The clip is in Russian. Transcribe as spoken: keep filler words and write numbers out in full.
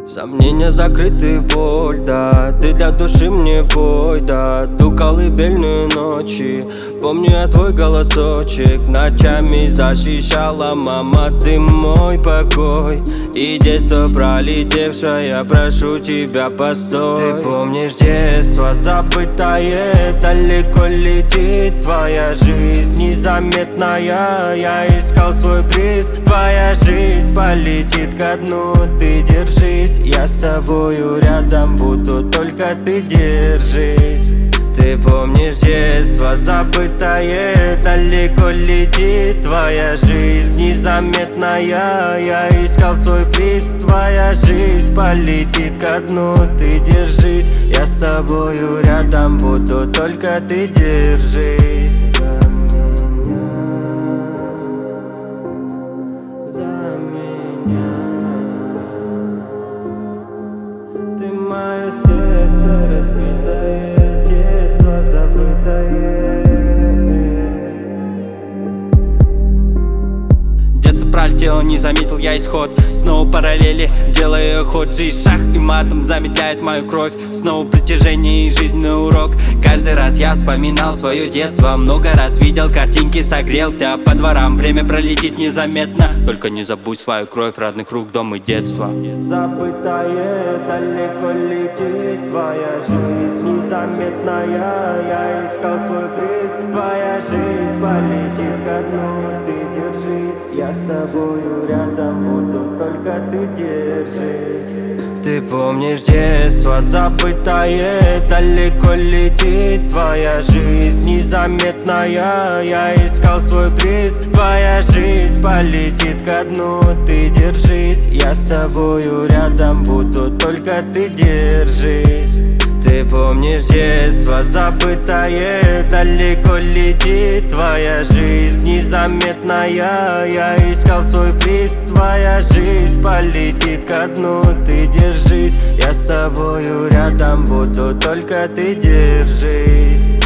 Сомнения закрыты, боль, да. Ты для души мне бой, да. Ту колыбельную ночи. Помню я твой голосочек. Ночами защищала мама, ты мой покой. И детство пролетевшее, прошу тебя, постой. Ты помнишь детство забытое, далеко летит твоя жизнь незаметная. Я искал свой приз, твоя жизнь полетит ко дну. Ты держись, я с тобою рядом буду, только ты держись. Ты помнишь детство забытое, далеко летит твоя жизнь незаметная. Я искал свой приз, твоя жизнь полетит ко дну. Ты держись, я с тобою рядом буду, только ты держись. Ты мое сердце разбитое, детство забытое. Детство пролетело, не заметил я исход. Снова параллели, делаю ход. Жизнь шах и матом замедляет мою кровь. Снова притяжение и жизненный урок. Каждый раз я вспоминал свое детство. Много раз видел картинки, согрелся по дворам. Время пролетит незаметно. Только не забудь свою кровь, родных рук, дом и детство. Забытое, далеко летит твоя жизнь незаметная. Я искал свой приз, твоя жизнь полетит ко дну. Ты держись, я с тобою рядом буду, только ты держись. Ты помнишь детство забытое, далеко летит твоя жизнь незаметная. Я искал свой приз, твоя жизнь полетит ко дну. Ты держись, я с тобою рядом буду, только ты держись. Ты помнишь детство забытое, далеко летит твоя жизнь незаметная. Я искал свой приз, твоя жизнь полетит ко дну. Ты держись, я с тобою рядом буду, только ты держись.